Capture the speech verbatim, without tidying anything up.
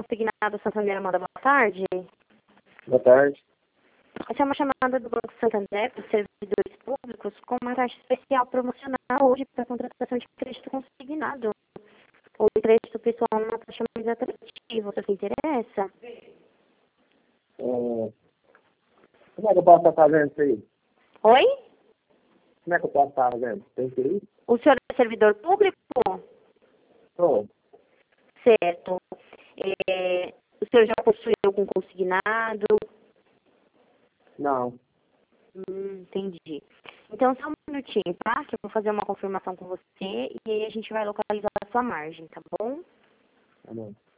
Consignado Santander Amanda, boa tarde. Boa tarde. Essa é uma chamada do Banco Santander para os servidores públicos com uma taxa especial promocional hoje para contratação de crédito consignado. Ou crédito pessoal numa taxa mais atrativa. Você se interessa? É, como é que eu posso estar fazendo isso aí? Oi? Como é que eu posso estar fazendo? Tem que ir? O senhor é servidor público? Tô. Certo. É, o senhor já possui algum consignado? Não. Hum, entendi. Então, só um minutinho, tá? Que eu vou fazer uma confirmação com você e aí a gente vai localizar a sua margem, tá bom? Tá bom.